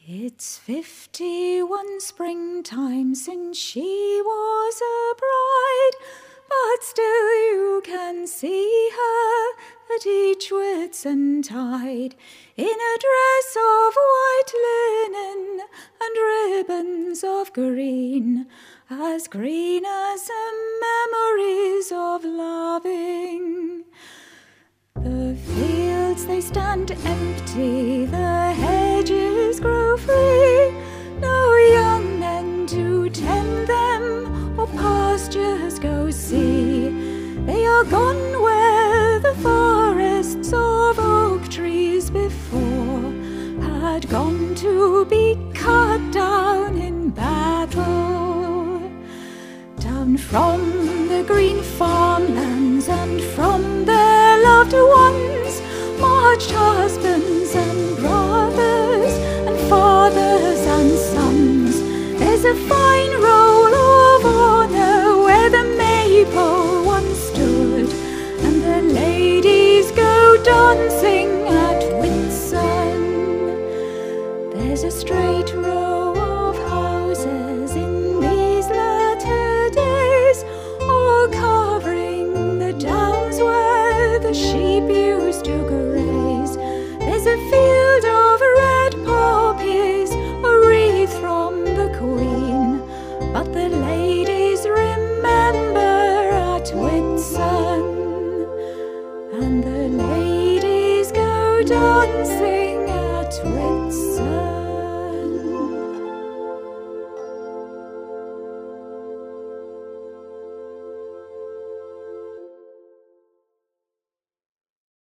It's 51 springtime since she was a bride, but still you can see her at each Whitsuntide, in a dress of white linen and ribbons of green as the memories of loving. The fields they stand empty, the hedges grow free, no young men to tend them, or pastures go see. They are gone where the forests of oak trees before had gone to be cut down in battle. Down from the green farmlands and from their loved ones marched husbands and brothers and fathers and sons. There's a fine roll of honour where the maple once stood, and the ladies go dancing at Whitsun. There's a straight row of houses in these latter days, all covering the downs where the sheep used to graze. There's a field of red poppies, a wreath from the Queen, but the ladies remember at Whitsun, and the ladies go dancing